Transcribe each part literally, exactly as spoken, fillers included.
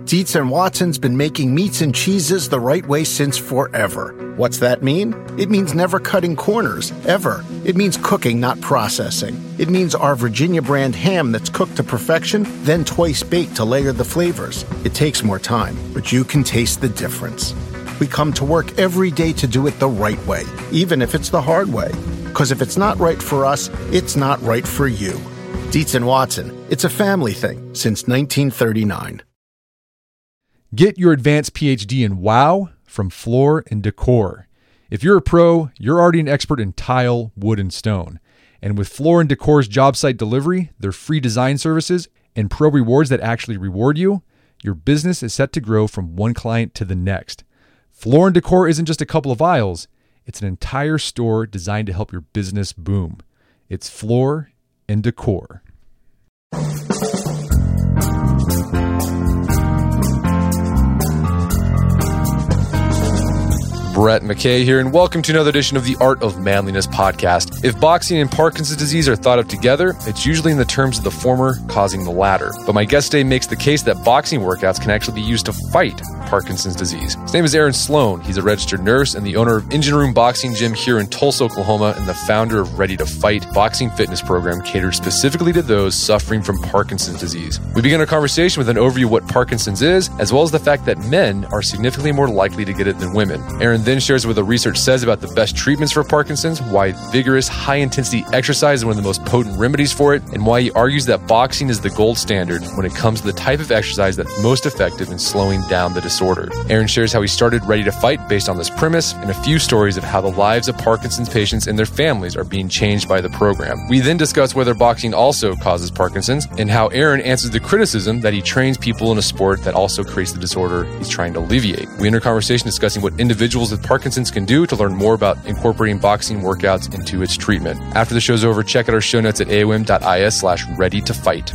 Dietz and Watson's been making meats and cheeses the right way since forever. What's that mean? It means never cutting corners, ever. It means cooking, not processing. It means our Virginia brand ham that's cooked to perfection, then twice baked to layer the flavors. It takes more time, but you can taste the difference. We come to work every day to do it the right way, even if it's the hard way. Because if it's not right for us, it's not right for you. Dietz and Watson, it's a family thing since nineteen thirty-nine. Get your advanced P H D in WOW from Floor and Decor. If you're a pro, you're already an expert in tile, wood, and stone. And with Floor and Decor's job site delivery, their free design services, and pro rewards that actually reward you, your business is set to grow from one client to the next. Floor and Decor isn't just a couple of aisles. It's an entire store designed to help your business boom. It's Floor and Decor. Brett McKay here, and welcome to another edition of the Art of Manliness podcast. If boxing and Parkinson's disease are thought of together, it's usually in the terms of the former causing the latter. But my guest today makes the case that boxing workouts can actually be used to fight Parkinson's disease. His name is Aaron Sloan. He's a registered nurse and the owner of Engine Room Boxing Gym here in Tulsa, Oklahoma, and the founder of Ready to Fight boxing fitness program catered specifically to those suffering from Parkinson's disease. We begin our conversation with an overview of what Parkinson's is, as well as the fact that men are significantly more likely to get it than women. Aaron then shares what the research says about the best treatments for Parkinson's, why vigorous, high-intensity exercise is one of the most potent remedies for it, and why he argues that boxing is the gold standard when it comes to the type of exercise that's most effective in slowing down the disorder. Aaron shares how he started Ready to Fight based on this premise, and a few stories of how the lives of Parkinson's patients and their families are being changed by the program. We then discuss whether boxing also causes Parkinson's, and how Aaron answers the criticism that he trains people in a sport that also creates the disorder he's trying to alleviate. We enter conversation discussing what individuals with Parkinson's can do to learn more about incorporating boxing workouts into its treatment. After the show's over, check out our show notes at aom.is slash ready to fight.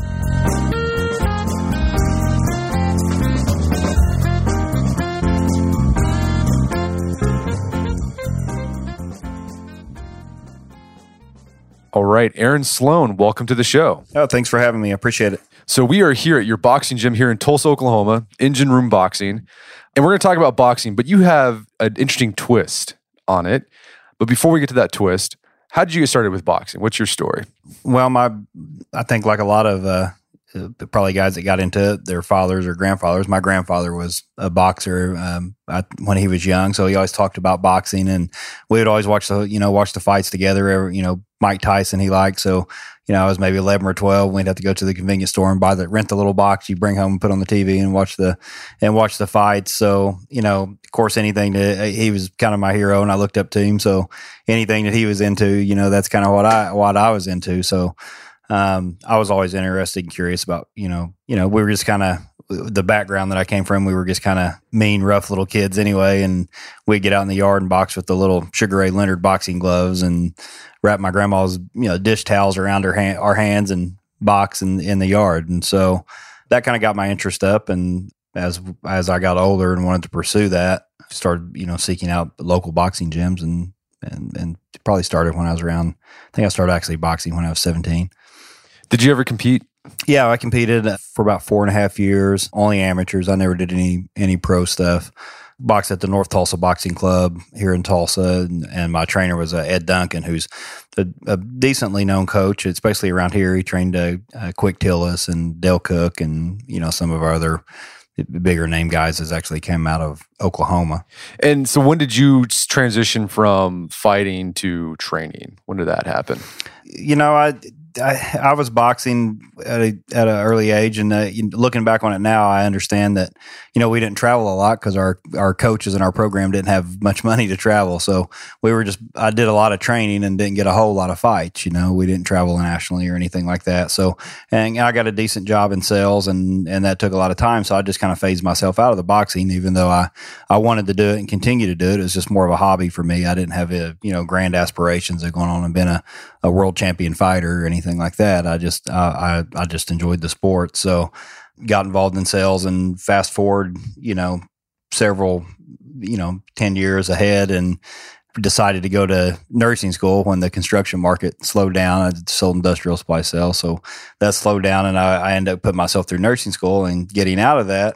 All right, Aaron Sloan, welcome to the show. Oh, thanks for having me. I appreciate it. So we are here at your boxing gym here in Tulsa, Oklahoma, Engine Room Boxing, and we're going to talk about boxing, but you have an interesting twist on it. But before we get to that twist, how did you get started with boxing? What's your story? Well, my, I think like a lot of uh, probably guys that got into it, their fathers or grandfathers. My grandfather was a boxer um, I, when he was young, so he always talked about boxing, and we would always watch the you know watch the fights together. Every, you know, Mike Tyson he liked, so you know I was maybe eleven or twelve. We'd have to go to the convenience store and buy the rent the little box you bring home and put on the T V and watch the and watch the fights. So you know, of course, anything that he was kind of my hero, and I looked up to him. So anything that he was into, you know, that's kind of what I what I was into. So. Um, I was always interested and curious about, you know, you know, we were just kind of the background that I came from. We were just kind of mean, rough little kids anyway. And we'd get out in the yard and box with the little Sugar Ray Leonard boxing gloves and wrap my grandma's, you know, dish towels around her hand, our hands and box in, in the yard. And so that kind of got my interest up. And as, as I got older and wanted to pursue that, I started, you know, seeking out local boxing gyms and, and, and probably started when I was around, I think I started actually boxing when I was seventeen. Did you ever compete? Yeah, I competed for about four and a half years, only amateurs. I never did any any pro stuff. Boxed at the North Tulsa Boxing Club here in Tulsa, and, and my trainer was uh, Ed Duncan, who's a, a decently known coach, especially around here. He trained uh, uh, Quick Tillis and Dale Cook, and you know some of our other bigger name guys has actually came out of Oklahoma. And so, when did you transition from fighting to training? When did that happen? You know, I. I, I was boxing at a, at an early age, and uh, looking back on it now, I understand that you know we didn't travel a lot because our our coaches in our program didn't have much money to travel. So we were just I did a lot of training and didn't get a whole lot of fights. You know, we didn't travel nationally or anything like that. So and I got a decent job in sales, and and that took a lot of time. So I just kind of phased myself out of the boxing, even though I I wanted to do it and continue to do it. It was just more of a hobby for me. I didn't have a you know grand aspirations of going on and being a, a world champion fighter or anything like that. I just I, I I just enjoyed the sport, so got involved in sales. And fast forward, you know, several, you know, ten years ahead, and decided to go to nursing school when the construction market slowed down. I sold industrial supply sales, so that slowed down, and I, I ended up putting myself through nursing school. And getting out of that,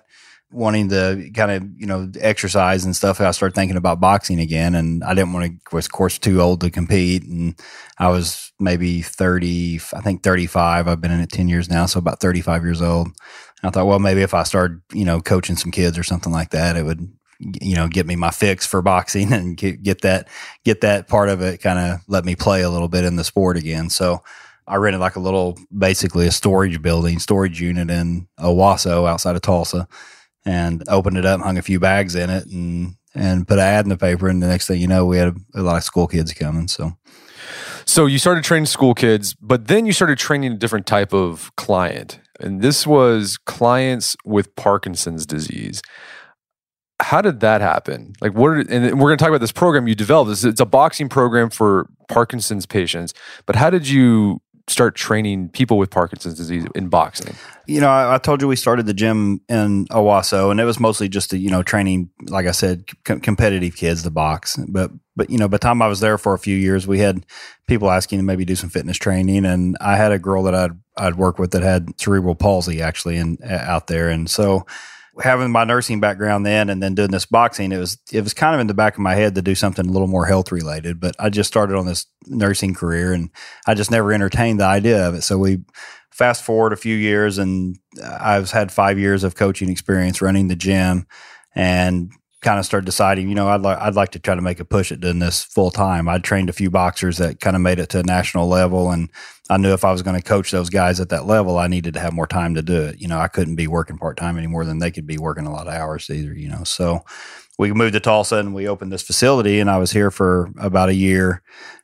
wanting to kind of, you know, exercise and stuff, I started thinking about boxing again. And I didn't want to, was of course too old to compete. And I was maybe thirty, I think thirty-five. I've been in it ten years now, so about thirty-five years old. And I thought, well, maybe if I started, you know, coaching some kids or something like that, it would, you know, get me my fix for boxing and get, get that, get that part of it, kind of let me play a little bit in the sport again. So I rented like a little, basically a storage building, storage unit in Owasso outside of Tulsa, and opened it up, hung a few bags in it, and and put an ad in the paper. And the next thing you know, we had a, a lot of school kids coming. So, so you started training school kids, but then you started training a different type of client, and this was clients with Parkinson's disease. How did that happen? Like, what? Are, and we're going to talk about this program you developed. It's, it's a boxing program for Parkinson's patients. But how did you start training people with Parkinson's disease in boxing? You know, I, I told you we started the gym in Owasso, and it was mostly just to, you know, training, like I said, com- competitive kids to box. But but you know, by the time I was there for a few years, we had people asking to maybe do some fitness training, and I had a girl that I'd I'd worked with that had cerebral palsy actually, and uh, out there, and so. Having my nursing background then and then doing this boxing, it was it was kind of in the back of my head to do something a little more health related. But I just started on this nursing career, and I just never entertained the idea of it. So we fast forward a few years, and I've had five years of coaching experience running the gym, and kind of started deciding, you know, I'd like I'd like to try to make a push at doing this full time. I'd trained a few boxers that kind of made it to a national level, and I knew if I was going to coach those guys at that level, I needed to have more time to do it. You know, I couldn't be working part time any more than they could be working a lot of hours either. You know, so we moved to Tulsa and we opened this facility, and I was here for about a year.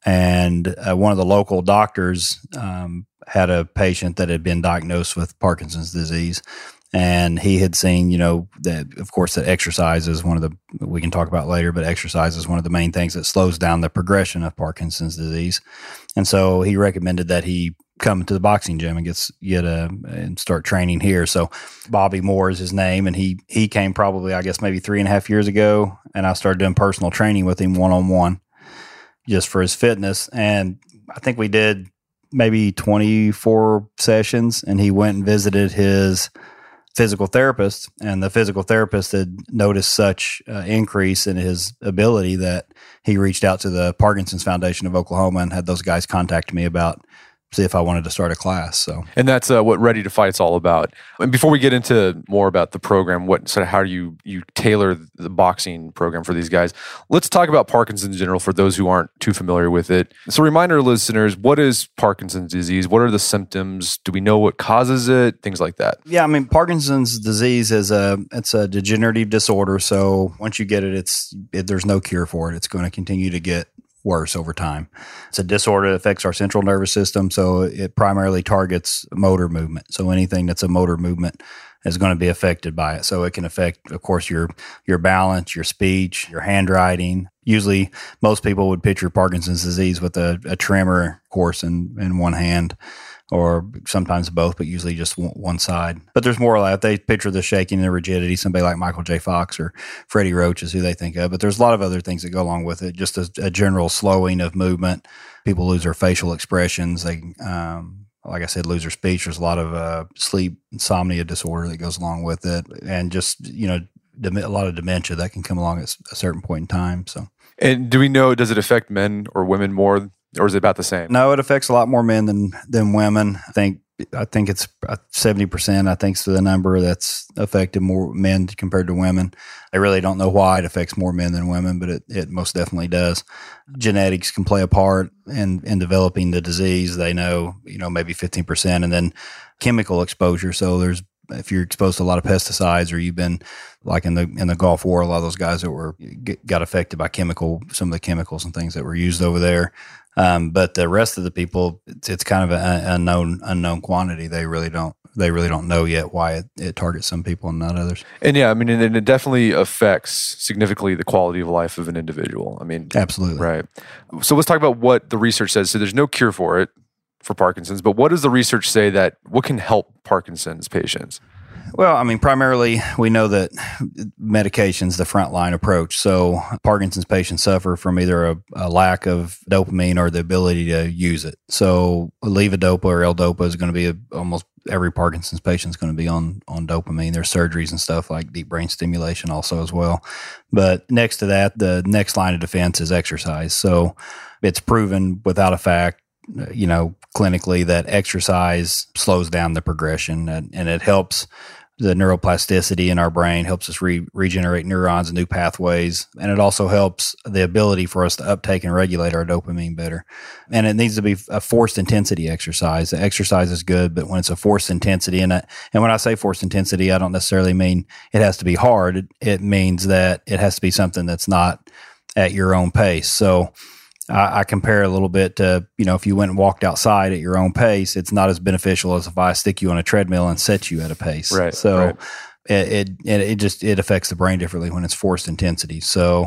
And uh, one of the local doctors um, had a patient that had been diagnosed with Parkinson's disease. And he had seen, you know, that of course that exercise is one of the, we can talk about later, but exercise is one of the main things that slows down the progression of Parkinson's disease. And so he recommended that he come to the boxing gym and gets get a and start training here. So Bobby Moore is his name, and he he came probably, I guess, maybe three and a half years ago, and I started doing personal training with him one on one, just for his fitness. And I think we did maybe twenty-four sessions, and he went and visited his physical therapist, and the physical therapist had noticed such uh, increase in his ability that he reached out to the Parkinson's Foundation of Oklahoma and had those guys contact me about see if I wanted to start a class. So, and that's uh, what Ready to Fight's all about. And before we get into more about the program, what sort of how do you you tailor the boxing program for these guys? Let's talk about Parkinson's in general for those who aren't too familiar with it. So, reminder, listeners, what is Parkinson's disease? What are the symptoms? Do we know what causes it? Things like that. Yeah, I mean, Parkinson's disease is a it's a degenerative disorder. So once you get it, it's it, there's no cure for it. It's going to continue to get worse over time. It's a disorder that affects our central nervous system, so it primarily targets motor movement. So anything that's a motor movement is going to be affected by it. So it can affect, of course, your your balance, your speech, your handwriting. Usually, most people would picture Parkinson's disease with a, a tremor, of course, in, in one hand, or sometimes both, but usually just one side. But there's more of that. They picture the shaking and the rigidity, somebody like Michael J. Fox or Freddie Roach is who they think of. But there's a lot of other things that go along with it, just a, a general slowing of movement. People lose their facial expressions. They, um, like I said, lose their speech. There's a lot of uh, sleep insomnia disorder that goes along with it. And just, you know, a lot of dementia that can come along at a certain point in time. So, and do we know, does it affect men or women more? Or is it about the same? No, it affects a lot more men than than women. I think I think it's seventy percent, I think, is the number that's affected more men compared to women. I really don't know why it affects more men than women, but it, it most definitely does. Genetics can play a part in, in developing the disease. They know, you know, maybe fifteen percent. And then chemical exposure. So there's if you're exposed to a lot of pesticides, or you've been like in the in the Gulf War, a lot of those guys that were got affected by chemical, some of the chemicals and things that were used over there. Um, but the rest of the people, it's, it's kind of an unknown unknown quantity. They really don't they really don't know yet why it, it targets some people and not others. And yeah, I mean, and it definitely affects significantly the quality of life of an individual. I mean, absolutely right. So let's talk about what the research says. So there's no cure for it, for Parkinson's, but what does the research say that what can help Parkinson's patients? Well, I mean, primarily we know that medication's the frontline approach. So Parkinson's patients suffer from either a, a lack of dopamine or the ability to use it. So levodopa or L-Dopa is going to be a, almost every Parkinson's patient is going to be on on dopamine. There's surgeries and stuff like deep brain stimulation also as well. But next to that, the next line of defense is exercise. So it's proven without a fact, you know, clinically that exercise slows down the progression and, and it helps the neuroplasticity in our brain, helps us re- regenerate neurons and new pathways. And it also helps the ability for us to uptake and regulate our dopamine better. And it needs to be a forced intensity exercise. The exercise is good, but when it's a forced intensity, and, I, and when I say forced intensity, I don't necessarily mean it has to be hard. It, it means that it has to be something that's not at your own pace. So I, I compare a little bit to, you know, if you went and walked outside at your own pace, it's not as beneficial as if I stick you on a treadmill and set you at a pace. Right. So right. It, it it just it affects the brain differently when it's forced intensity. So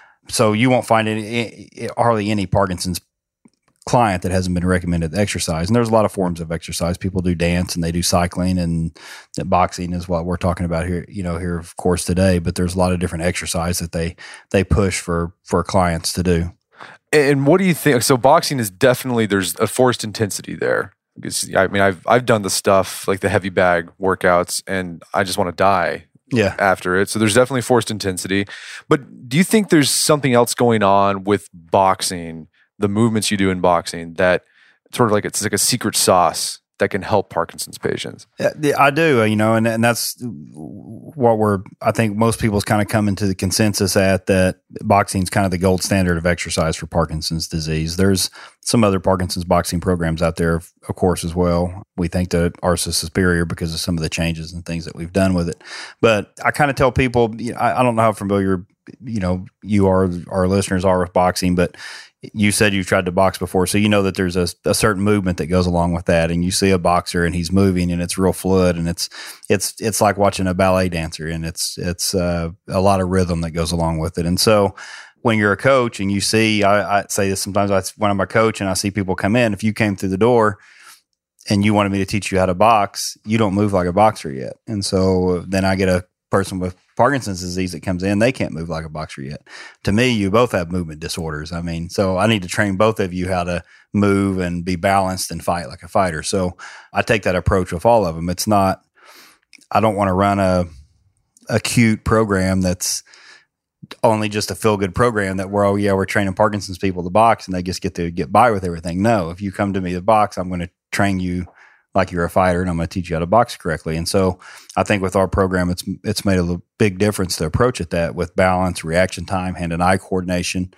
so you won't find any hardly any Parkinson's client that hasn't been recommended exercise. And there's a lot of forms of exercise. People do dance and they do cycling, and boxing is what we're talking about here, you know, here of course today. But there's a lot of different exercise that they they push for for clients to do. And what do you think? So boxing is definitely, there's a forced intensity there. Because, I mean, I've I've done the stuff like the heavy bag workouts, and I just want to die yeah. after it. So there's definitely forced intensity. But do you think there's something else going on with boxing, the movements you do in boxing, that sort of like it's like a secret sauce that can help Parkinson's patients? Yeah, I do, you know, and, and that's what we're, I think most people's kind of coming to the consensus at, that boxing is kind of the gold standard of exercise for Parkinson's disease. There's some other Parkinson's boxing programs out there, of course, as well. We think that ours is superior because of some of the changes and things that we've done with it. But I kind of tell people, you know, I, I don't know how familiar, you know, you are, our listeners are with boxing, but you said you've tried to box before, so you know that there's a, a certain movement that goes along with that. And you see a boxer and he's moving and it's real fluid, and it's it's it's like watching a ballet dancer, and it's it's uh, a lot of rhythm that goes along with it. And so when you're a coach and you see, I, I say this sometimes, I, when I'm a coach and I see people come in, if you came through the door and you wanted me to teach you how to box, you don't move like a boxer yet. And so then I get a person with Parkinson's disease that comes in, they can't move like a boxer yet. To me, you both have movement disorders. I mean, so I need to train both of you how to move and be balanced and fight like a fighter. So I take that approach with all of them. It's not, I don't want to run a acute program that's only just a feel-good program that we're, oh yeah, we're training Parkinson's people to box and they just get to get by with everything. No, if you come to me to box, I'm going to train you like you're a fighter, and I'm going to teach you how to box correctly. And so I think with our program, it's it's made a big difference to approach it that with balance, reaction time, hand and eye coordination.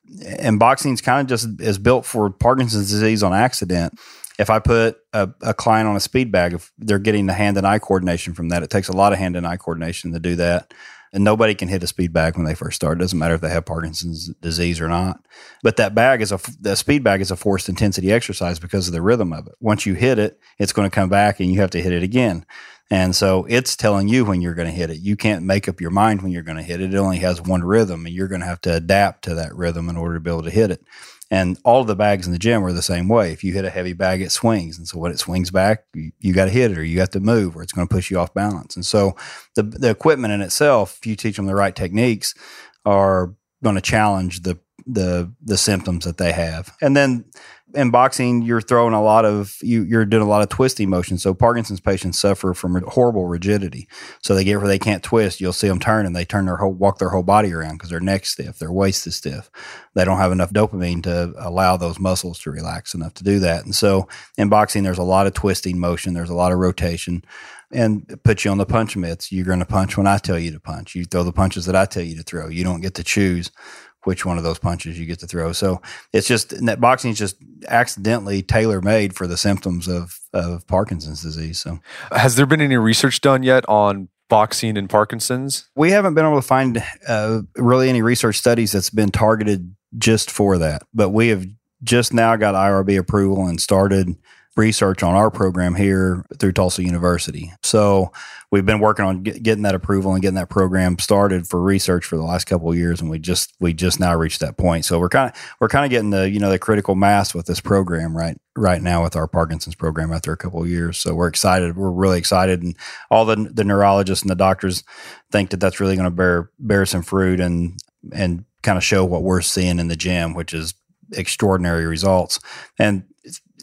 And boxing's kind of just is built for Parkinson's disease on accident. If I put a, a client on a speed bag, if they're getting the hand and eye coordination from that, it takes a lot of hand and eye coordination to do that. And nobody can hit a speed bag when they first start. It doesn't matter if they have Parkinson's disease or not. But that bag is a, the speed bag is a forced intensity exercise because of the rhythm of it. Once you hit it, it's going to come back and you have to hit it again. And so it's telling you when you're going to hit it. You can't make up your mind when you're going to hit it. It only has one rhythm, and you're going to have to adapt to that rhythm in order to be able to hit it. And all of the bags in the gym are the same way. If you hit a heavy bag, it swings. And so when it swings back, you, you got to hit it, or you got to move, or it's going to push you off balance. And so the the equipment in itself, if you teach them the right techniques, are going to challenge the the the symptoms that they have. And then in boxing, you're throwing a lot of, you, you're doing a lot of twisting motion. So Parkinson's patients suffer from horrible rigidity. So they get where they can't twist. You'll see them turn and they turn their whole, walk their whole body around because their neck's stiff, their waist is stiff. They don't have enough dopamine to allow those muscles to relax enough to do that. And so in boxing, there's a lot of twisting motion. There's a lot of rotation, and put you on the punch mitts. You're going to punch when I tell you to punch. You throw the punches that I tell you to throw. You don't get to choose which one of those punches you get to throw. So it's just that boxing is just accidentally tailor-made for the symptoms of, of Parkinson's disease. So has there been any research done yet on boxing and Parkinson's? We haven't been able to find uh, really any research studies that's been targeted just for that, but we have just now got I R B approval and started research on our program here through Tulsa University. So we've been working on get, getting that approval and getting that program started for research for the last couple of years, and we just we just now reached that point. So we're kind of we're kind of getting the you know the critical mass with this program right right now with our Parkinson's program after a couple of years. So we're excited. We're really excited, and all the the neurologists and the doctors think that that's really going to bear bear some fruit and and kind of show what we're seeing in the gym, which is extraordinary results. And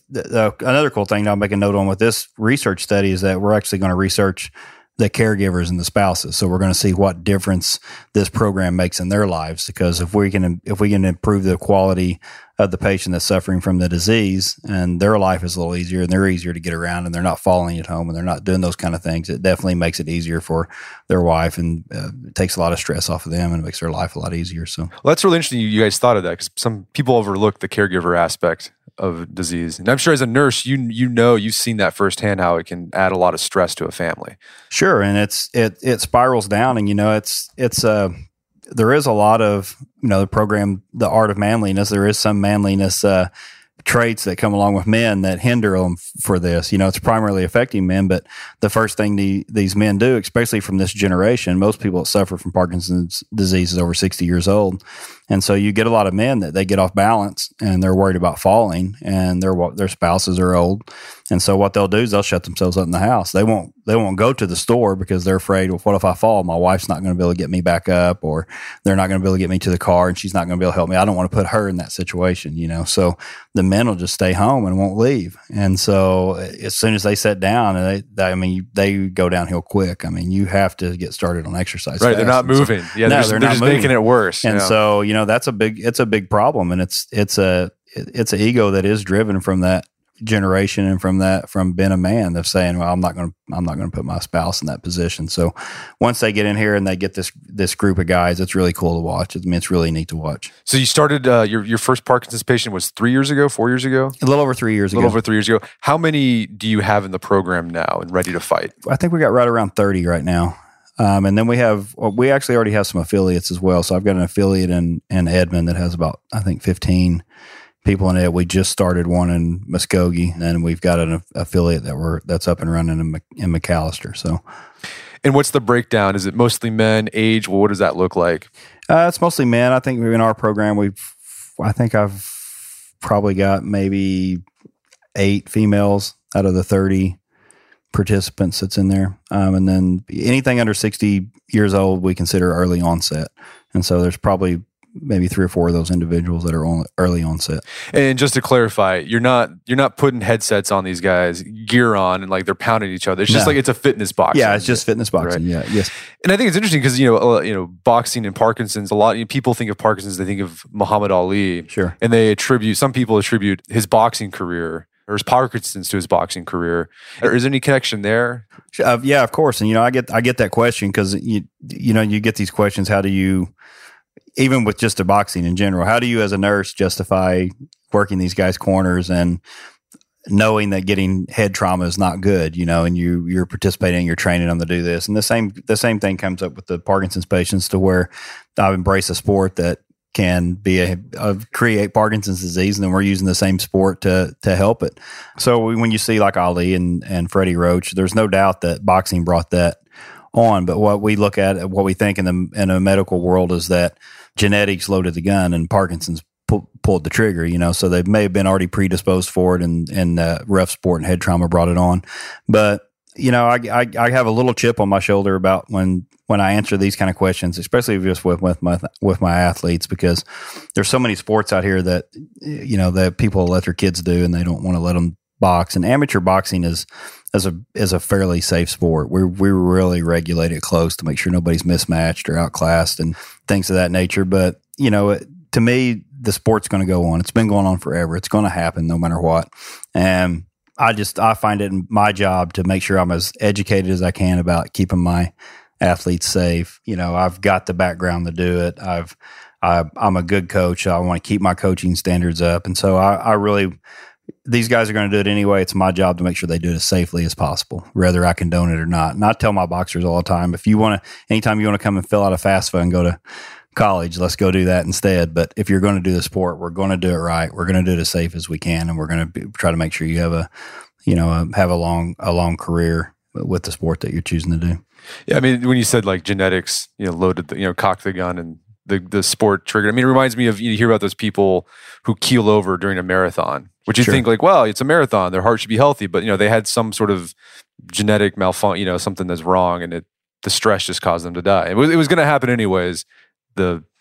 uh, another cool thing I'll make a note on with this research study is that we're actually going to research the caregivers and the spouses. So we're going to see what difference this program makes in their lives. Because if we can, if we can improve the quality of the patient that's suffering from the disease and their life is a little easier and they're easier to get around and they're not falling at home and they're not doing those kind of things, it definitely makes it easier for their wife and uh, it takes a lot of stress off of them and it makes their life a lot easier. So well, that's really interesting. You guys thought of that because some people overlook the caregiver aspect of disease. And I'm sure as a nurse, you you know, you've seen that firsthand, how it can add a lot of stress to a family. Sure. And it's, it, it spirals down and, you know, it's, it's, uh, there is a lot of, you know, the program, The Art of Manliness, there is some manliness, uh, traits that come along with men that hinder them for this. You know, it's primarily affecting men, but the first thing the, these men do, especially from this generation, most people that suffer from Parkinson's disease is over sixty years old. And so you get a lot of men that they get off balance and they're worried about falling and their, their spouses are old. And so what they'll do is they'll shut themselves up in the house. They won't, they won't go to the store because they're afraid, well, what if I fall? My wife's not going to be able to get me back up, or they're not going to be able to get me to the car and she's not going to be able to help me. I don't want to put her in that situation, you know? So the men will just stay home and won't leave. And so as soon as they sit down, and they, they I mean, they go downhill quick. I mean, you have to get started on exercise. Right. They're not and moving. So, yeah. No, They're just, they're they're not just moving. making it worse. And yeah. so, you know, that's a big, it's a big problem. And it's, it's a, it's an ego that is driven from that generation and from that, from being a man of saying, well, I'm not going to, I'm not going to put my spouse in that position. So once they get in here and they get this, this group of guys, it's really cool to watch. I mean, it's really neat to watch. So you started, uh, your, your first Parkinson's patient was three years ago, four years ago? A little over three years ago. A little over three years ago. How many do you have in the program now and ready to fight? I think we got right around thirty right now. Um, and then we have, well, we actually already have some affiliates as well. So I've got an affiliate in, in Edmond that has about, I think, fifteen people in it. We just started one in Muskogee, and then we've got an affiliate that we're that's up and running in, in McAllister. So, and what's the breakdown? Is it mostly men? Age? Well, what does that look like? Uh, it's mostly men. I think in our program, we've, I think I've probably got maybe eight females out of the thirty participants that's in there. Um, and then anything under sixty years old, we consider early onset. And so there's probably maybe three or four of those individuals that are on early onset. And just to clarify, you're not you're not putting headsets on these guys, gear on, and like they're pounding each other. It's just no. like it's a fitness boxing. Yeah, it's just fitness boxing. Right? Yeah, yes. And I think it's interesting because you know, uh, you know, boxing and Parkinson's. A lot you know, people think of Parkinson's, they think of Muhammad Ali. Sure. And they attribute some people attribute his boxing career or his Parkinson's to his boxing career. Or is there any connection there? Uh, yeah, of course. And you know, I get I get that question because you you know you get these questions. How do you, even with just the boxing in general, how do you as a nurse justify working these guys' corners and knowing that getting head trauma is not good, you know, and you you're participating, you're training them to do this, and the same the same thing comes up with the Parkinson's patients, to where I've embraced a sport that can be a, a create Parkinson's disease, and then we're using the same sport to to help it. So when you see like Ali and and Freddie Roach, there's no doubt that boxing brought that on. But what we look at, what we think in the in a medical world, is that genetics loaded the gun and Parkinson's pu- pulled the trigger. You know, so they may have been already predisposed for it, and and uh, rough sport and head trauma brought it on. But you know, I, I I have a little chip on my shoulder about when. when I answer these kind of questions, especially just with, with my, with my athletes, because there's so many sports out here that, you know, that people let their kids do and they don't want to let them box. And amateur boxing is, is a, is a fairly safe sport. We we really regulate it close to make sure nobody's mismatched or outclassed and things of that nature. But, you know, to me, the sport's going to go on. It's been going on forever. It's going to happen no matter what. And I just, I find it my job to make sure I'm as educated as I can about keeping my athletes safe. You know, I've got the background to do it. I've, I, I'm a good coach. I want to keep my coaching standards up. And so I, I really, these guys are going to do it anyway. It's my job to make sure they do it as safely as possible, whether I condone it or not. And I tell my boxers all the time, if you want to, anytime you want to come and fill out a FAFSA and go to college, let's go do that instead. But if you're going to do the sport, we're going to do it right. We're going to do it as safe as we can. And we're going to be, try to make sure you have a, you know, a, have a long, a long career with the sport that you're choosing to do. Yeah, I mean, when you said like genetics, you know, loaded, the, you know, cocked the gun and the the sport triggered. I mean, it reminds me of, you hear about those people who keel over during a marathon, which you Sure. think like, well, it's a marathon, their heart should be healthy, but you know, they had some sort of genetic malfunction, you know, something that's wrong, and it the stress just caused them to die. It was it was going to happen anyways. The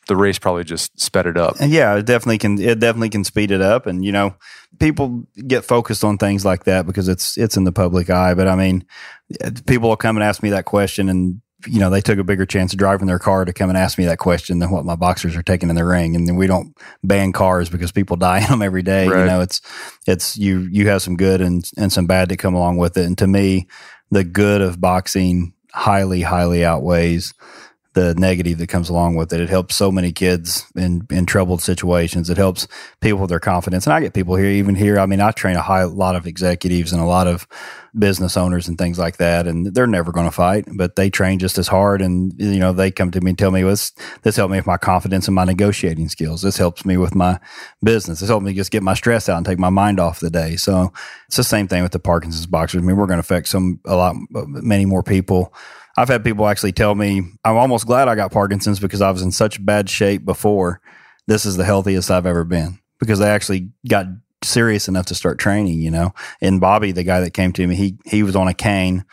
the race probably just sped it up. And yeah, it definitely can. It definitely can speed it up. And you know, people get focused on things like that because it's it's in the public eye. But I mean, people will come and ask me that question, and you know, they took a bigger chance of driving their car to come and ask me that question than what my boxers are taking in the ring. And then we don't ban cars because people die in them every day. Right. You know, it's it's you you have some good and and some bad that come along with it. And to me, the good of boxing highly highly outweighs the negative that comes along with it. It helps so many kids in, in troubled situations. It helps people with their confidence. And I get people here, even here. I mean, I train a high, lot of executives and a lot of business owners and things like that. And they're never going to fight, but they train just as hard. And, you know, they come to me and tell me, well, this, this helped me with my confidence and my negotiating skills. This helps me with my business. This helped me just get my stress out and take my mind off the day. So it's the same thing with the Parkinson's boxers. I mean, we're going to affect some, a lot, many more people. I've had people actually tell me, I'm almost glad I got Parkinson's because I was in such bad shape before. This is the healthiest I've ever been, because they actually got serious enough to start training, you know. And Bobby, the guy that came to me, he he was on a cane,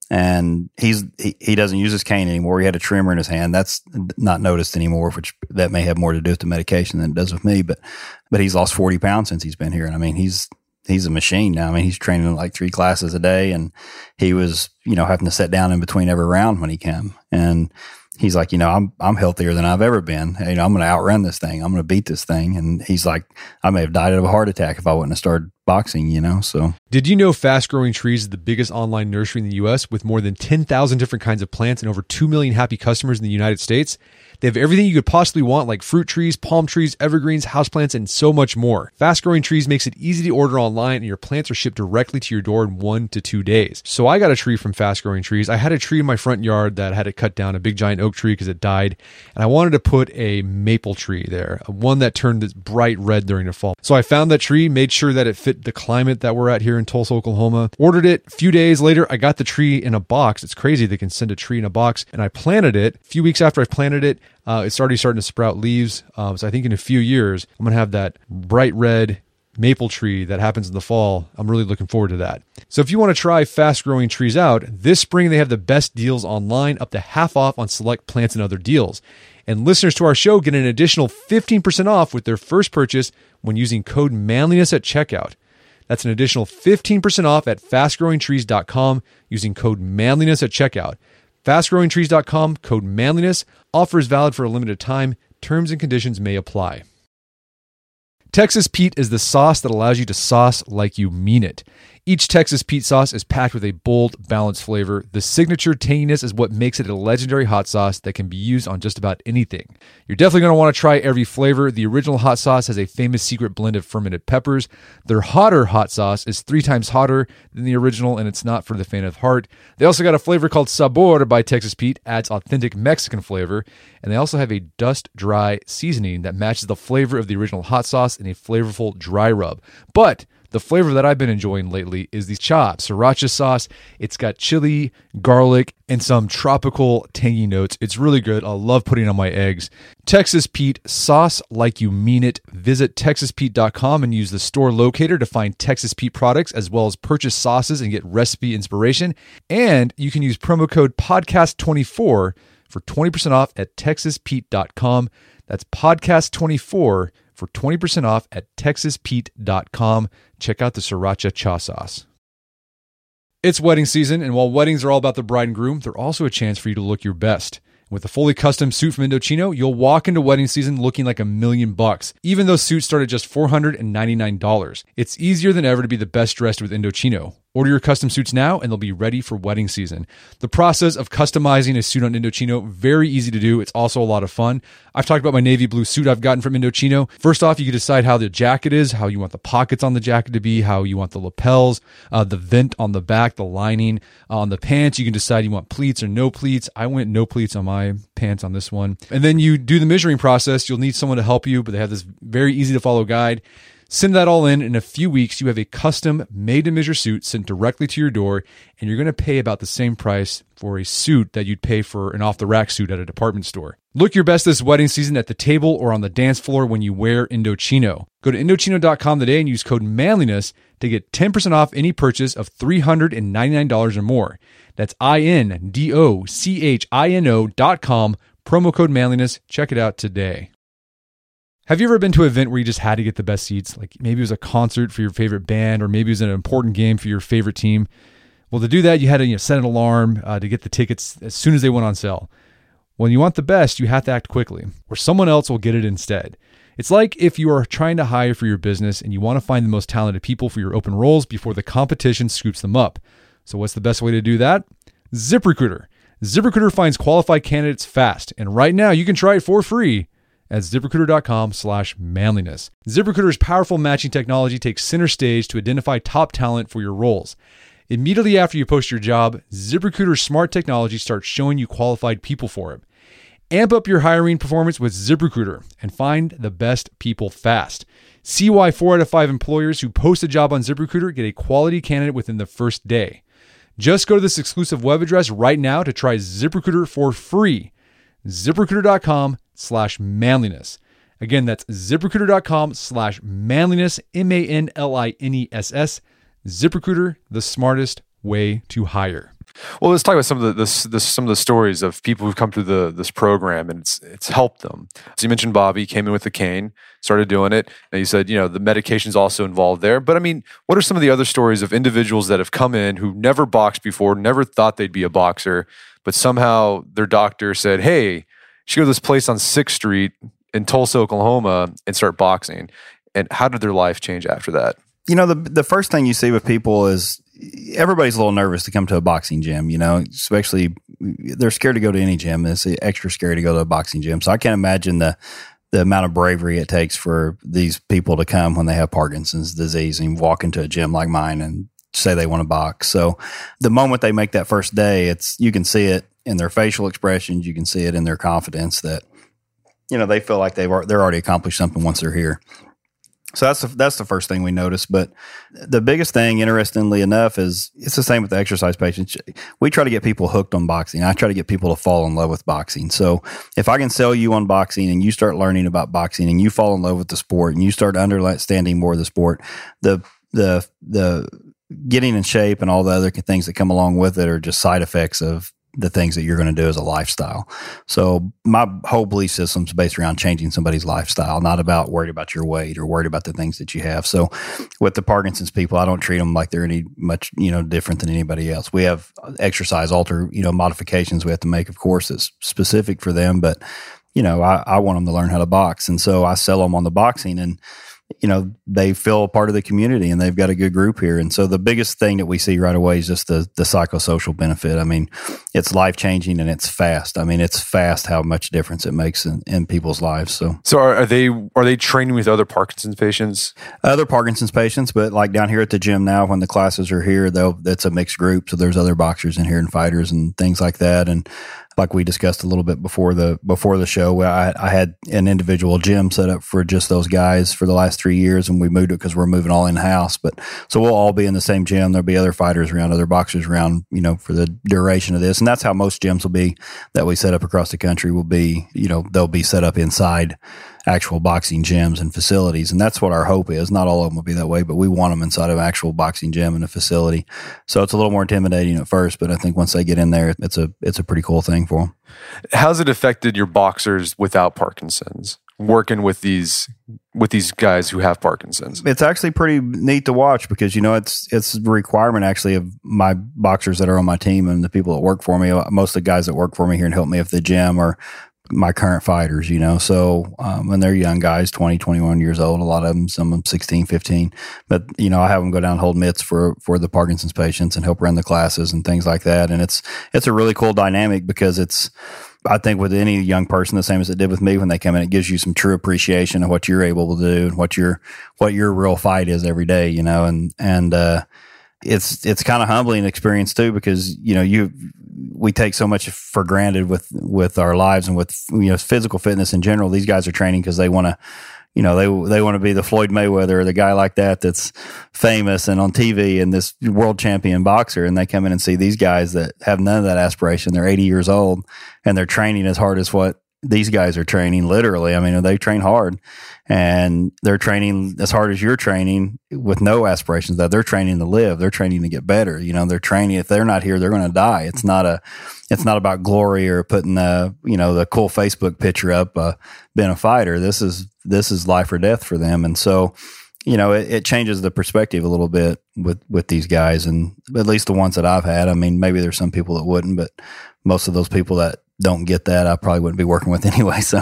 and he's he, he doesn't use his cane anymore. He had a trimmer in his hand. That's not noticed anymore, which that may have more to do with the medication than it does with me. But but he's lost forty pounds since he's been here. And I mean, he's he's a machine now. I mean, he's training like three classes a day, and he was, you know, having to sit down in between every round when he came. And he's like, you know, I'm I'm healthier than I've ever been. You know, I'm going to outrun this thing. I'm going to beat this thing. And he's like, I may have died of a heart attack if I wouldn't have started boxing, you know. So, did you know Fast Growing Trees is the biggest online nursery in the U S with more than ten thousand different kinds of plants and over two million happy customers in the United States? They have everything you could possibly want, like fruit trees, palm trees, evergreens, houseplants, and so much more. Fast Growing Trees makes it easy to order online, and your plants are shipped directly to your door in one to two days. So I got a tree from Fast Growing Trees. I had a tree in my front yard that had to cut down, a big giant oak tree because it died, and I wanted to put a maple tree there, one that turned this bright red during the fall. So I found that tree, made sure that it fit the climate that we're at here in Tulsa, Oklahoma, ordered it. A few days later, I got the tree in a box. It's crazy they can send a tree in a box, and I planted it. A few weeks after I planted it, Uh, it's already starting to sprout leaves. Um, so I think in a few years, I'm going to have that bright red maple tree that happens in the fall. I'm really looking forward to that. So if you want to try Fast Growing Trees out, this spring they have the best deals online, up to half off on select plants and other deals. And listeners to our show get an additional fifteen percent off with their first purchase when using code manliness at checkout. That's an additional fifteen percent off at fast growing trees dot com using code manliness at checkout. fast growing trees dot com, code manliness. Offer is valid for a limited time. Terms and conditions may apply. Texas Pete is the sauce that allows you to sauce like you mean it. Each Texas Pete sauce is packed with a bold, balanced flavor. The signature tanginess is what makes it a legendary hot sauce that can be used on just about anything. You're definitely going to want to try every flavor. The original hot sauce has a famous secret blend of fermented peppers. Their hotter hot sauce is three times hotter than the original, and it's not for the faint of heart. They also got a flavor called Sabor by Texas Pete, adds authentic Mexican flavor, and they also have a dust-dry seasoning that matches the flavor of the original hot sauce in a flavorful dry rub. But the flavor that I've been enjoying lately is the Cha Sriracha sauce. It's got chili, garlic, and some tropical tangy notes. It's really good. I love putting it on my eggs. Texas Pete, sauce like you mean it. Visit texas pete dot com and use the store locator to find Texas Pete products, as well as purchase sauces and get recipe inspiration. And you can use promo code podcast twenty-four for twenty percent off at texas pete dot com. That's podcast twenty-four for twenty percent off at texas pete dot com. Check out the Sriracha Cha sauce. It's wedding season, and while weddings are all about the bride and groom, they're also a chance for you to look your best. With a fully custom suit from Indochino, you'll walk into wedding season looking like a million bucks, even though suits start at just four hundred ninety-nine dollars. It's easier than ever to be the best dressed with Indochino. Order your custom suits now, and they'll be ready for wedding season. The process of customizing a suit on Indochino, very easy to do. It's also a lot of fun. I've talked about my navy blue suit I've gotten from Indochino. First off, you can decide how the jacket is, how you want the pockets on the jacket to be, how you want the lapels, uh, the vent on the back, the lining. Uh, on the pants, you can decide you want pleats or no pleats. I went no pleats on my pants on this one. And then you do the measuring process. You'll need someone to help you, but they have this very easy to follow guide. Send that all in. In a few weeks, you have a custom made-to-measure suit sent directly to your door, and you're going to pay about the same price for a suit that you'd pay for an off-the-rack suit at a department store. Look your best this wedding season at the table or on the dance floor when you wear Indochino. Go to Indochino dot com today and use code manliness to get ten percent off any purchase of three hundred ninety-nine dollars or more. That's I N D O C H I N O dot com, Promo code manliness. Check it out today. Have you ever been to an event where you just had to get the best seats? Like maybe it was a concert for your favorite band, or maybe it was an important game for your favorite team. Well, to do that, you had to you know, set an alarm uh, to get the tickets as soon as they went on sale. When you want the best, you have to act quickly, or someone else will get it instead. It's like if you are trying to hire for your business and you want to find the most talented people for your open roles before the competition scoops them up. So what's the best way to do that? ZipRecruiter. ZipRecruiter finds qualified candidates fast, and right now you can try it for free at ZipRecruiter.com slash manliness. ZipRecruiter's powerful matching technology takes center stage to identify top talent for your roles. Immediately after you post your job, ZipRecruiter's smart technology starts showing you qualified people for it. Amp up your hiring performance with ZipRecruiter and find the best people fast. See why four out of five employers who post a job on ZipRecruiter get a quality candidate within the first day. Just go to this exclusive web address right now to try ZipRecruiter for free. ZipRecruiter.com slash manliness. Again, that's ZipRecruiter.com slash manliness, M A N L I N E S S. ZipRecruiter, the smartest way to hire. Well, let's talk about some of the, the, the some of the stories of people who've come through the this program, and it's it's helped them. So you mentioned Bobby came in with a cane, started doing it, and you said, you know, the medication's also involved there. But I mean, what are some of the other stories of individuals that have come in who never boxed before, never thought they'd be a boxer, but somehow their doctor said, hey, you should go to this place on sixth street in Tulsa, Oklahoma, and start boxing. And how did their life change after that? You know, the the first thing you see with people is everybody's a little nervous to come to a boxing gym, you know, especially they're scared to go to any gym. It's extra scary to go to a boxing gym. So I can't imagine the the amount of bravery it takes for these people to come when they have Parkinson's disease and walk into a gym like mine and say they want to box. So the moment they make that first day, it's you can see it in their facial expressions. You can see it in their confidence that, you know, they feel like they've they're already accomplished something once they're here. So that's the, that's the first thing we notice. But the biggest thing, interestingly enough, is it's the same with the exercise patients. We try to get people hooked on boxing. I try to get people to fall in love with boxing. So if I can sell you on boxing and you start learning about boxing and you fall in love with the sport and you start understanding more of the sport, the the the getting in shape and all the other things that come along with it are just side effects of the things that you're going to do as a lifestyle. So my whole belief system is based around changing somebody's lifestyle, not about worried about your weight or worried about the things that you have. So with the Parkinson's people, I don't treat them like they're any much, you know, different than anybody else. We have exercise alter, you know, modifications we have to make, of course, that's specific for them. But, you know, I, I want them to learn how to box. And so I sell them on the boxing, and you know, they feel a part of the community and they've got a good group here. And so the biggest thing that we see right away is just the the psychosocial benefit. I mean, it's life-changing and it's fast. I mean, it's fast how much difference it makes in, in people's lives. So So are, are they are they training with other Parkinson's patients? Other Parkinson's patients, but like down here at the gym now, when the classes are here, though, it's a mixed group. So there's other boxers in here and fighters and things like that. And like we discussed a little bit before the before the show, I, I had an individual gym set up for just those guys for the last three years, and we moved it because we're moving all in house. But so we'll all be in the same gym. There'll be other fighters around, other boxers around, you know, for the duration of this, and that's how most gyms will be that we set up across the country. Will be, you know, they'll be set up inside actual boxing gyms and facilities, and that's what our hope is. Not all of them will be that way, but we want them inside of an actual boxing gym and a facility. So it's a little more intimidating at first, but I think once they get in there, it's a it's a pretty cool thing for them. How's it affected your boxers without Parkinson's, working with these with these guys who have Parkinson's? It's actually pretty neat to watch because, you know, it's it's a requirement actually of my boxers that are on my team and the people that work for me. Most of the guys that work for me here and help me at the gym are my current fighters, you know, so um, when they're young guys, twenty, twenty-one years old, a lot of them, some of them sixteen, fifteen, but, you know, I have them go down and hold mitts for, for the Parkinson's patients and help run the classes and things like that. And it's, it's a really cool dynamic because it's, I think with any young person, the same as it did with me when they come in, it gives you some true appreciation of what you're able to do and what your, what your real fight is every day, you know, and, and, uh, it's, it's kind of humbling experience too, because, you know, you, we take so much for granted with, with our lives and with, you know, physical fitness in general. These guys are training because they want to, you know, they, they want to be the Floyd Mayweather or the guy like that that's famous and on T V and this world champion boxer. And they come in and see these guys that have none of that aspiration. They're eighty years old and they're training as hard as what these guys are training literally. I mean, they train hard, and they're training as hard as you're training with no aspirations that they're training to live. They're training to get better. You know, they're training. If they're not here, they're going to die. It's not a, it's not about glory or putting the, you know, the cool Facebook picture up, uh, being a fighter. This is, this is life or death for them. And so, you know, it, it changes the perspective a little bit with, with these guys, and at least the ones that I've had. I mean, maybe there's some people that wouldn't, but most of those people that don't get that, I probably wouldn't be working with anyway. So,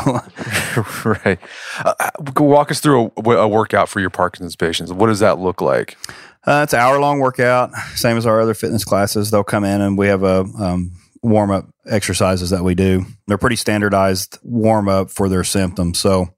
right. Uh, walk us through a, a workout for your Parkinson's patients. What does that look like? Uh, it's an hour long workout, same as our other fitness classes. They'll come in and we have a um, warm up exercises that we do. They're pretty standardized warm up for their symptoms. So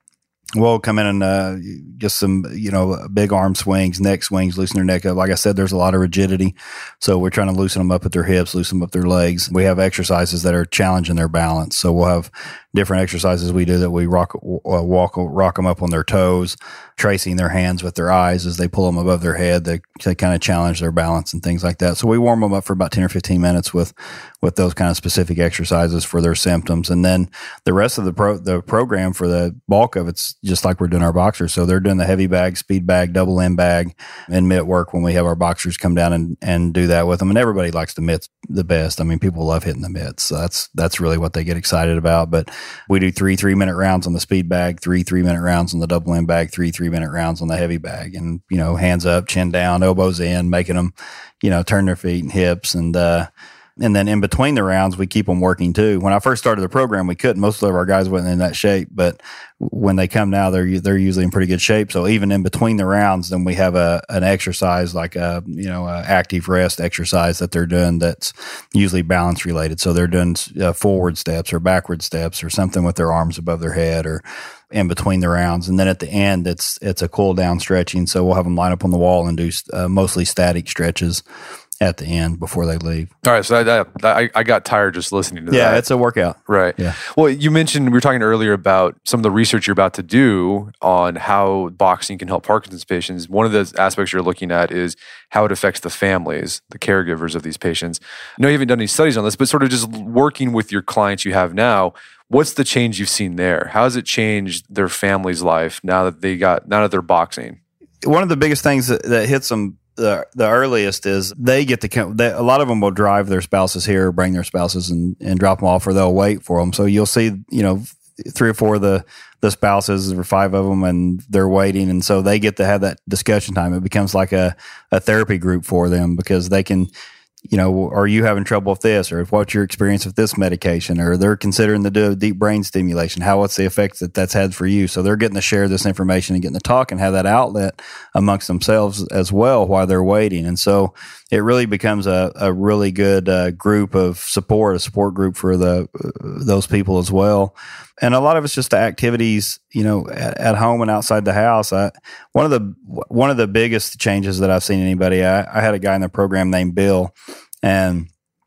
we'll come in and uh, just some, you know, big arm swings, neck swings, loosen their neck up. Like I said, there's a lot of rigidity. So we're trying to loosen them up at their hips, loosen them up their legs. We have exercises that are challenging their balance. So we'll have different exercises we do that we rock, walk, rock them up on their toes, tracing their hands with their eyes as they pull them above their head. They, they kind of challenge their balance and things like that. So we warm them up for about ten or fifteen minutes with, with those kind of specific exercises for their symptoms. And then the rest of the pro, the program for the bulk of it's just like we're doing our boxers. So they're doing the heavy bag, speed bag, double end bag, and mitt work when we have our boxers come down and, and do that with them. And everybody likes the mitts the best. I mean, people love hitting the mitts. So that's, that's really what they get excited about. But we do three three minute rounds on the speed bag, three three minute rounds on the double end bag, three three minute rounds on the heavy bag, and, you know, hands up, chin down, elbows in, making them, you know, turn their feet and hips. And, uh, and then in between the rounds, we keep them working too. When I first started the program, we couldn't. Most of our guys wasn't in that shape, but when they come now, they're they're usually in pretty good shape. So even in between the rounds, then we have a an exercise like a you know a active rest exercise that they're doing that's usually balance related. So they're doing uh, forward steps or backward steps or something with their arms above their head or in between the rounds. And then at the end, it's it's a cool down stretching. So we'll have them line up on the wall and do uh, mostly static stretches at the end before they leave. All right. So I, I, I got tired just listening to yeah, that. Yeah, it's a workout. Right. Yeah. Well, you mentioned, we were talking earlier about some of the research you're about to do on how boxing can help Parkinson's patients. One of the aspects you're looking at is how it affects the families, the caregivers of these patients. I know you haven't done any studies on this, but sort of just working with your clients you have now, what's the change you've seen there? How has it changed their family's life now that they got, now that they're boxing? One of the biggest things that, that hits them the the earliest is they get to come. They, a lot of them will drive their spouses here, bring their spouses, and, and drop them off, or they'll wait for them. So you'll see, you know, three or four of the the spouses or five of them, and they're waiting, and so they get to have that discussion time. It becomes like a a therapy group for them because they can. You know, are you having trouble with this, or what's your experience with this medication, or they're considering to do deep brain stimulation? How, what's the effect that that's had for you? So they're getting to share this information and getting to talk and have that outlet amongst themselves as well while they're waiting. And so it really becomes a, a really good uh, group of support, a support group for the uh, those people as well. And a lot of it's just the activities, you know, at, at home and outside the house. I, one of the one of the biggest changes that I've seen in anybody, I, I had a guy in the program named Bill, and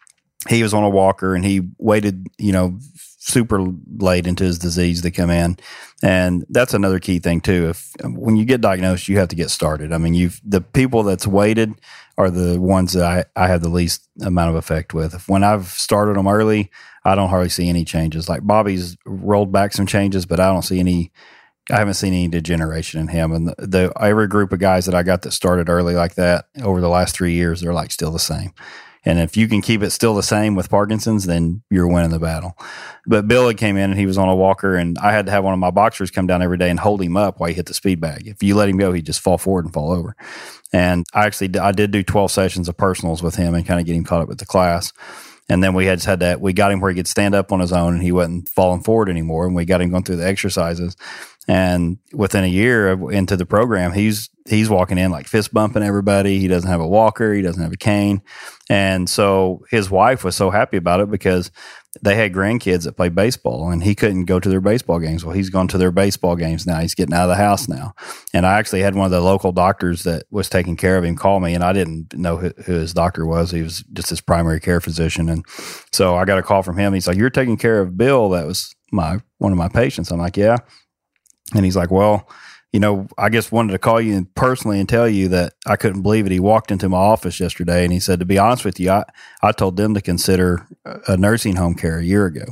he was on a walker, and he waited, you know, super late into his disease to come in. And that's another key thing too. If when you get diagnosed, you have to get started. I mean, you've the people that's waited are the ones that I, I have the least amount of effect with. If, when I've started them early, I don't hardly see any changes. Like Bobby's rolled back some changes, but I don't see any, I haven't seen any degeneration in him. And the, the every group of guys that I got that started early like that over the last three years, they're like still the same. And if you can keep it still the same with Parkinson's, then you're winning the battle. But Bill had came in and he was on a walker, and I had to have one of my boxers come down every day and hold him up while he hit the speed bag. If you let him go, he'd just fall forward and fall over. And I actually, I did do twelve sessions of personals with him and kind of get him caught up with the class. And then we had just had that, we got him where he could stand up on his own and he wasn't falling forward anymore. And we got him going through the exercises. And within a year into the program, he's he's walking in like fist bumping everybody. He doesn't have a walker. He doesn't have a cane. And so his wife was so happy about it because they had grandkids that play baseball, and he couldn't go to their baseball games. Well, he's gone to their baseball games now. He's getting out of the house now. And I actually had one of the local doctors that was taking care of him call me, and I didn't know who, who his doctor was. He was just his primary care physician. And so I got a call from him. He's like, "You're taking care of Bill. That was my one of my patients." I'm like, "Yeah." And he's like, "Well, you know, I just wanted to call you personally and tell you that I couldn't believe it. He walked into my office yesterday and he said, to be honest with you, I, I told them to consider a nursing home care a year ago."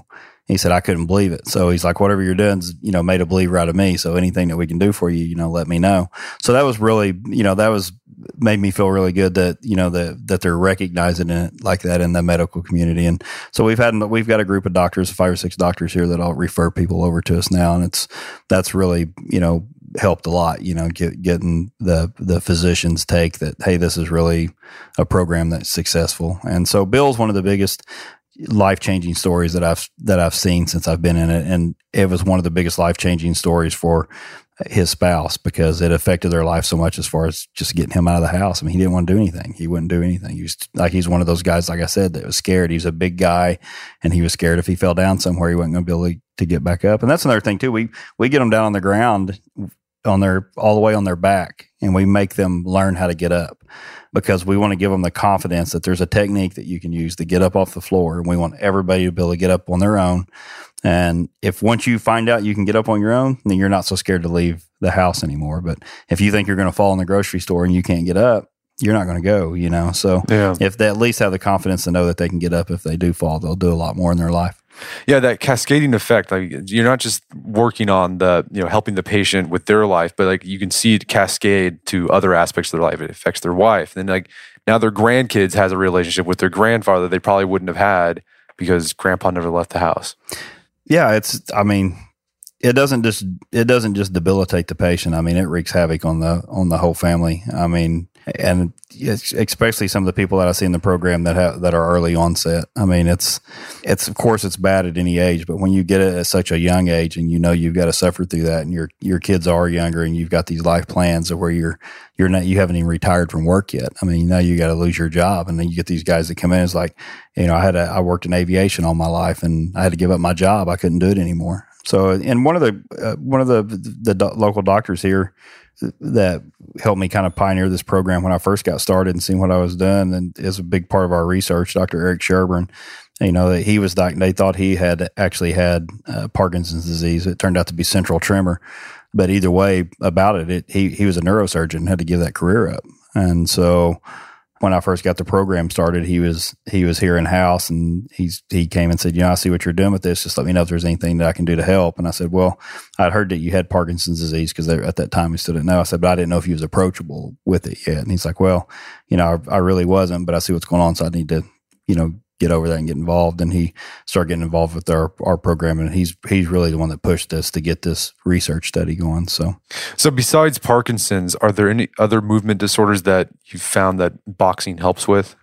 He said, I couldn't believe it. So he's like, whatever you're doing's, you know, made a believer out of me. So anything that we can do for you, you know, let me know. So that was really, you know, that was made me feel really good that, you know, that, that they're recognizing it like that in the medical community. And so we've had, we've got a group of doctors, five or six doctors here that all refer people over to us now. And it's, that's really, you know, helped a lot, you know, get, getting the, the physicians take that, hey, this is really a program that's successful. And so Bill's one of the biggest life-changing stories that I've that I've seen since I've been in it, and it was one of the biggest life-changing stories for his spouse because it affected their life so much as far as just getting him out of the house. I mean, he didn't want to do anything. He wouldn't do anything. He was like he's one of those guys, like I said, that was scared. He's a big guy, and he was scared if he fell down somewhere, he wasn't going to be able to get back up. And that's another thing too. We we get them down on the ground, on their all the way on their back, and we make them learn how to get up. Because we want to give them the confidence that there's a technique that you can use to get up off the floor. And we want everybody to be able to get up on their own. And if once you find out you can get up on your own, then you're not so scared to leave the house anymore. But if you think you're going to fall in the grocery store and you can't get up, you're not going to go, you know? So yeah. If they at least have the confidence to know that they can get up if they do fall, they'll do a lot more in their life. Yeah, that cascading effect, like you're not just working on the, you know, helping the patient with their life, but like you can see it cascade to other aspects of their life. It affects their wife. And then like now their grandkids has a relationship with their grandfather they probably wouldn't have had because grandpa never left the house. Yeah, it's, I mean, it doesn't just, it doesn't just debilitate the patient. I mean, it wreaks havoc on the, on the whole family. I mean, and it's especially some of the people that I see in the program that have, that are early onset. I mean, it's, it's, of course it's bad at any age, but when you get it at such a young age and you know, you've got to suffer through that and your, your kids are younger and you've got these life plans of where you're, you're not, you haven't even retired from work yet. I mean, now you got to lose your job. And then you get these guys that come in. It's like, you know, I had a, I worked in aviation all my life and I had to give up my job. I couldn't do it anymore. So, and one of the, uh, one of the, the do- local doctors here that helped me kind of pioneer this program when I first got started and seeing what I was doing, and is a big part of our research, Doctor Eric Sherburne, you know, that he was, they thought he had actually had uh, Parkinson's disease. It turned out to be central tremor, but either way about it, it he, he was a neurosurgeon and had to give that career up. And so when I first got the program started, he was he was here in house, and he's he came and said, you know, I see what you're doing with this. Just let me know if there's anything that I can do to help. And I said, well, I'd heard that you had Parkinson's disease because at that time we still didn't know. I said, but I didn't know if he was approachable with it yet. And he's like, well, you know, I, I really wasn't, but I see what's going on, so I need to, you know, get over that and get involved. And he started getting involved with our, our program, and he's he's really the one that pushed us to get this research study going. So, so besides Parkinson's, are there any other movement disorders that you found that boxing helps with?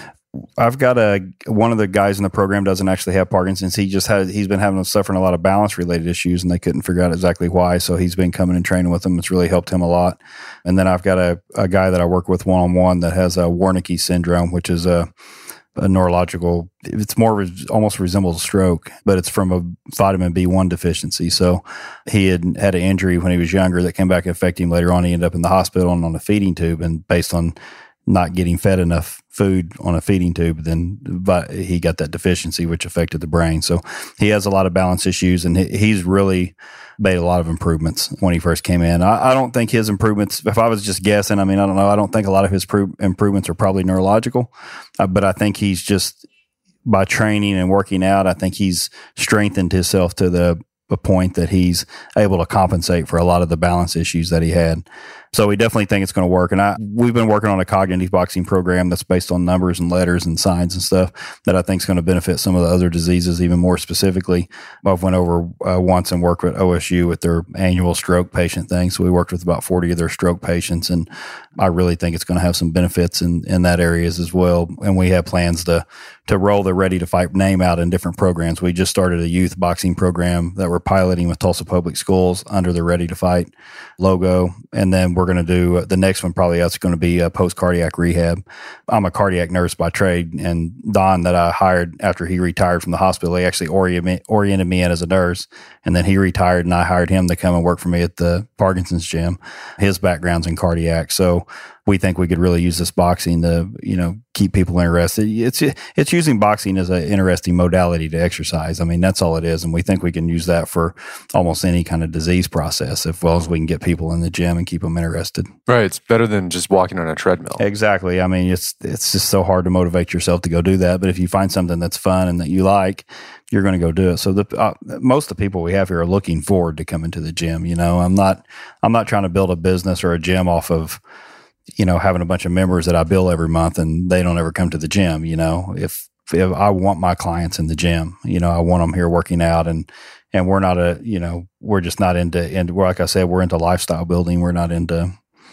I've got a one of the guys in the program doesn't actually have Parkinson's. He just had he's been having suffering a lot of balance related issues, and they couldn't figure out exactly why. So he's been coming and training with him. It's really helped him a lot. And then I've got a, a guy that I work with one on one that has a Wernicke syndrome, which is a a neurological, it's more res, almost resembles a stroke, but it's from a vitamin B one deficiency. So he had had an injury when he was younger that came back and affected him later on. He ended up in the hospital and on a feeding tube, and based on not getting fed enough food on a feeding tube, then he got that deficiency, which affected the brain. So he has a lot of balance issues, and he's really made a lot of improvements when he first came in. I, I don't think his improvements, if I was just guessing, I mean, I don't know, I don't think a lot of his pro- improvements are probably neurological, uh, but I think he's just, by training and working out, I think he's strengthened himself to the a point that he's able to compensate for a lot of the balance issues that he had. So we definitely think it's going to work. And I, we've been working on a cognitive boxing program that's based on numbers and letters and signs and stuff that I think is going to benefit some of the other diseases even more specifically. I've went over uh, once and worked with O S U with their annual stroke patient thing. So we worked with about forty of their stroke patients, and I really think it's going to have some benefits in, in that areas as well. And we have plans to, to roll the Ready to Fight name out in different programs. We just started a youth boxing program that we're piloting with Tulsa Public Schools under the Ready to Fight logo. And then we're going to do uh, the next one, probably that's going to be a post-cardiac rehab. I'm a cardiac nurse by trade, and Don that I hired after he retired from the hospital, he actually oriented, oriented me in as a nurse, and then he retired and I hired him to come and work for me at the Parkinson's gym. His background's in cardiac. So we think we could really use this boxing to, you know, keep people interested. It's it's using boxing as an interesting modality to exercise. I mean, that's all it is. And we think we can use that for almost any kind of disease process, as well as we can get people in the gym and keep them interested. Right. It's better than just walking on a treadmill. Exactly. I mean, it's it's just so hard to motivate yourself to go do that. But if you find something that's fun and that you like, you're going to go do it. So the uh, most of the people we have here are looking forward to coming to the gym. You know, I'm not I'm not trying to build a business or a gym off of, you know, having a bunch of members that I bill every month and they don't ever come to the gym. You know, if if I want my clients in the gym, you know, I want them here working out, and and we're not a, you know, we're just not into, into like I said, we're into lifestyle building. We're not into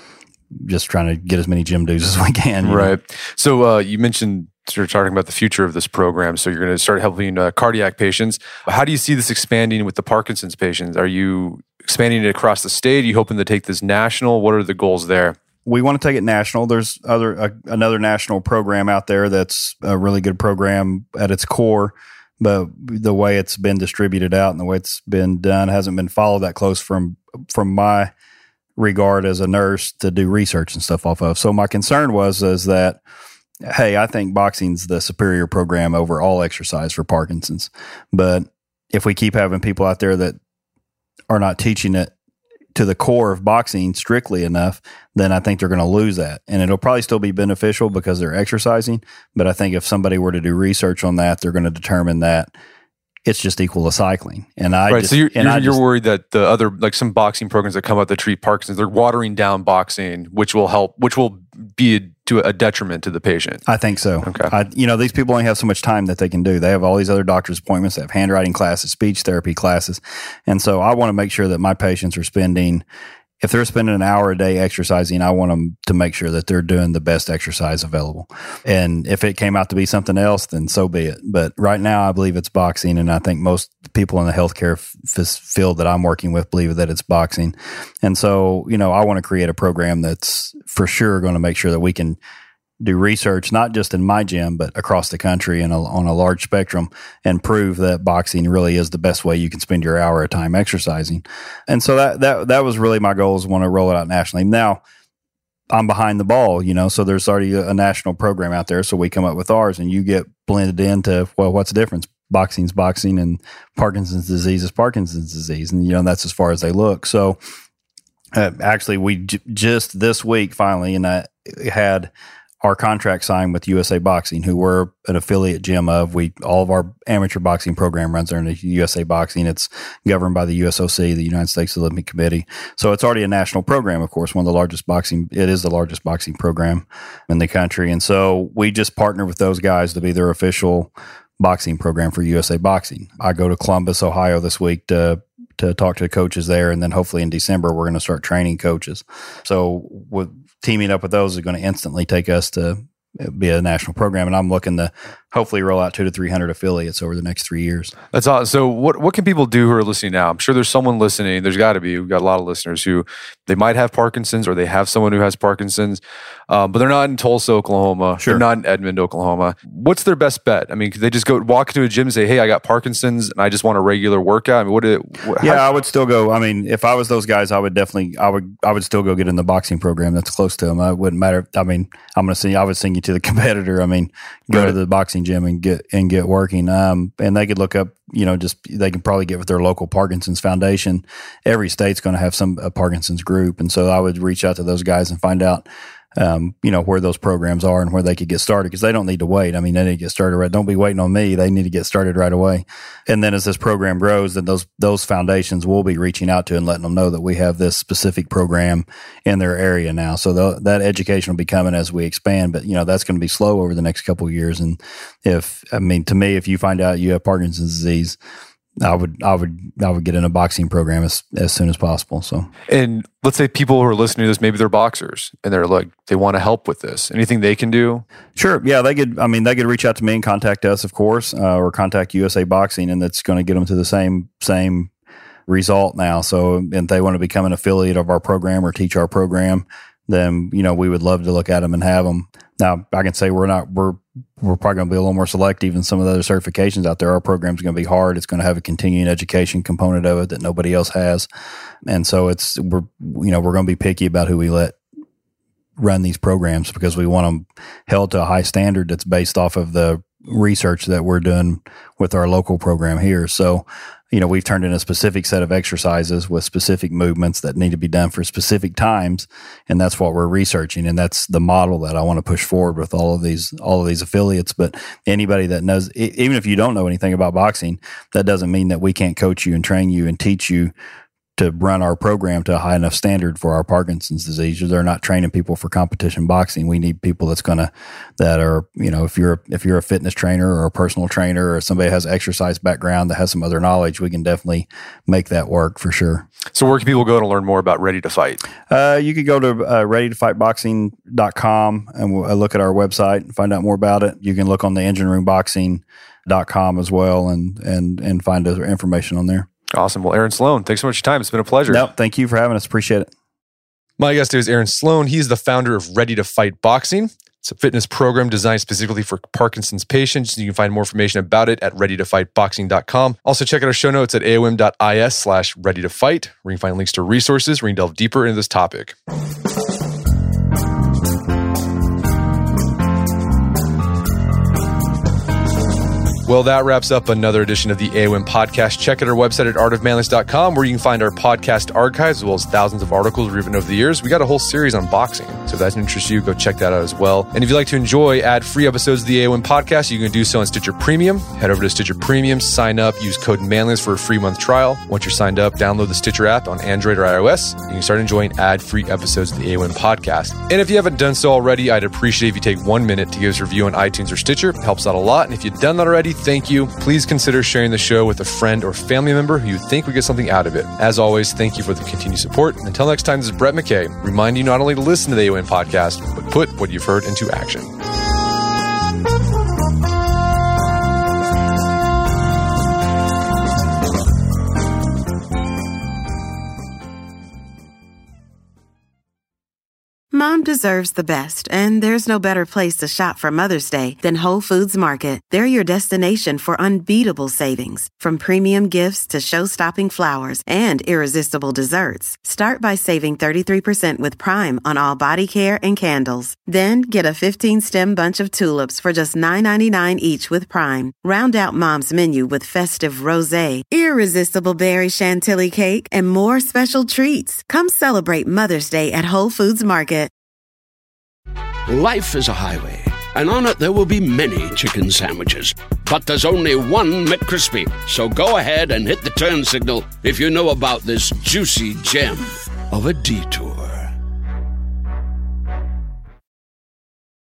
just trying to get as many gym dues as we can. Right. know? So uh, you mentioned you're talking about the future of this program. So you're going to start helping uh, cardiac patients. How do you see this expanding with the Parkinson's patients? Are you expanding it across the state? Are you hoping to take this national? What are the goals there? We want to take it national. There's other uh, another national program out there that's a really good program at its core, but the way it's been distributed out and the way it's been done hasn't been followed that close from from my regard as a nurse to do research and stuff off of. So my concern was is that, hey, I think boxing's the superior program over all exercise for Parkinson's. But if we keep having people out there that are not teaching it to the core of boxing strictly enough, then I think they're going to lose that. And it'll probably still be beneficial because they're exercising. But I think if somebody were to do research on that, they're going to determine that it's just equal to cycling. And I right. just, so you're, and you're, I you're just, worried that the other, like some boxing programs that come out that treat Parkinson's, they're watering down boxing, which will help, which will be a, to a detriment to the patient. I think so. Okay. I, you know, these people only have so much time that they can do. They have all these other doctor's appointments. They have handwriting classes, speech therapy classes. And so I want to make sure that my patients are spending, if they're spending an hour a day exercising, I want them to make sure that they're doing the best exercise available. And if it came out to be something else, then so be it. But right now, I believe it's boxing. And I think most people in the healthcare f- field that I'm working with believe that it's boxing. And so, you know, I want to create a program that's for sure going to make sure that we can do research, not just in my gym, but across the country and a, on a large spectrum, and prove that boxing really is the best way you can spend your hour of time exercising. And so that that that was really my goal, is want to roll it out nationally. Now, I'm behind the ball, you know, so there's already a, a national program out there. So we come up with ours, and you get blended into, well, what's the difference? Boxing's boxing, and Parkinson's disease is Parkinson's disease. And, you know, that's as far as they look. So uh, actually, we j- just this week finally, and I had our contract signed with U S A Boxing, who we're an affiliate gym of. We all of our amateur boxing program runs under U S A Boxing. It's governed by the U S O C, the United States Olympic Committee. So it's already a national program, of course, one of the largest boxing. It is the largest boxing program in the country. And so we just partner with those guys to be their official boxing program for U S A Boxing. I go to Columbus, Ohio this week to to talk to the coaches there. And then hopefully in December, we're going to start training coaches. So with teaming up with those is going to instantly take us to be a national program. And I'm looking to hopefully roll out two to three hundred affiliates over the next three years. That's awesome. So what, what can people do who are listening now? I'm sure there's someone listening. There's got to be. We've got a lot of listeners who they might have Parkinson's, or they have someone who has Parkinson's, um, but they're not in Tulsa, Oklahoma. Sure. They're not in Edmond, Oklahoma. What's their best bet? I mean, could they just go walk into a gym and say, hey, I got Parkinson's and I just want a regular workout? I mean, what did it, what, Yeah, how, I would still go. I mean, if I was those guys, I would definitely, I would, I would still go get in the boxing program that's close to them. It wouldn't matter. I mean, I'm going to send you, I would send you to the competitor. I mean, go Right. to the boxing gym and get, and get working. Um, and they could look up, you know, just, they can probably get with their local Parkinson's Foundation. Every state's going to have some, a Parkinson's group. And so I would reach out to those guys and find out, um, you know, where those programs are and where they could get started, because they don't need to wait. I mean, they need to get started right. Don't be waiting on me. They need to get started right away. And then as this program grows, then those, those foundations will be reaching out to and letting them know that we have this specific program in their area now. So the, that education will be coming as we expand, but you know, that's going to be slow over the next couple of years. And if, I mean, to me, if you find out you have Parkinson's disease, I would, I would, I would get in a boxing program as, as soon as possible. So, and let's say people who are listening to this, maybe they're boxers and they're like, they want to help with this. Anything they can do? sure. Yeah. They could, I mean, they could reach out to me and contact us, of course, uh, or contact U S A Boxing, and that's going to get them to the same, same result now. So if they want to become an affiliate of our program or teach our program, then, you know, we would love to look at them and have them. Now, I can say we're not, we're, we're probably going to be a little more selective than some of the other certifications out there. Our program's going to be hard. It's going to have a continuing education component of it that nobody else has. And so it's, we're, you know, we're going to be picky about who we let run these programs because we want them held to a high standard that's based off of the research that we're doing with our local program here. So, you know, we've turned in a specific set of exercises with specific movements that need to be done for specific times. And that's what we're researching. And that's the model that I want to push forward with all of these, all of these affiliates. But anybody that knows, even if you don't know anything about boxing, that doesn't mean that we can't coach you and train you and teach you to run our program to a high enough standard for our Parkinson's disease. They're not training people for competition boxing. We need people that's going to, that are, you know, if you're, if you're a fitness trainer or a personal trainer or somebody has exercise background that has some other knowledge, we can definitely make that work for sure. So where can people go to learn more about Ready to Fight? Uh, you could go to uh, ready to fight boxing dot com and we'll, uh, look at our website and find out more about it. You can look on the engine room boxing dot com as well and, and, and find other information on there. Awesome. Well, Aaron Sloan, thanks so much for your time. It's been a pleasure. No, thank you for having us. Appreciate it. My guest today is Aaron Sloan. He's the founder of Ready to Fight Boxing. It's a fitness program designed specifically for Parkinson's patients. You can find more information about it at ready to fight boxing dot com. Also, check out our show notes at A O M dot I S slash ready to fight, where you can find links to resources where you can delve deeper into this topic. Well, that wraps up another edition of the A O M podcast. Check out our website at art of manliness dot com, where you can find our podcast archives as well as thousands of articles we've written over the years. We got a whole series on boxing, so if that interests you, go check that out as well. And if you'd like to enjoy ad-free episodes of the A O M podcast, you can do so on Stitcher Premium. Head over to Stitcher Premium, sign up, use code manliness for a free month trial. Once you're signed up, download the Stitcher app on Android or iOS. You can start enjoying ad-free episodes of the A O M podcast. And if you haven't done so already, I'd appreciate if you take one minute to give us a review on iTunes or Stitcher. It helps out a lot. And if you've done that already, thank you. Please consider sharing the show with a friend or family member who you think would get something out of it. As always, thank you for the continued support. Until next time, this is Brett McKay, reminding you not only to listen to the A O M podcast, but put what you've heard into action. Mom deserves the best, and there's no better place to shop for Mother's Day than Whole Foods Market. They're your destination for unbeatable savings, from premium gifts to show-stopping flowers and irresistible desserts. Start by saving thirty-three percent with Prime on all body care and candles. Then get a fifteen-stem bunch of tulips for just nine ninety-nine each with Prime. Round out Mom's menu with festive rosé, irresistible berry chantilly cake, and more special treats. Come celebrate Mother's Day at Whole Foods Market. Life is a highway, and on it there will be many chicken sandwiches. But there's only one McCrispy. So go ahead and hit the turn signal if you know about this juicy gem of a detour.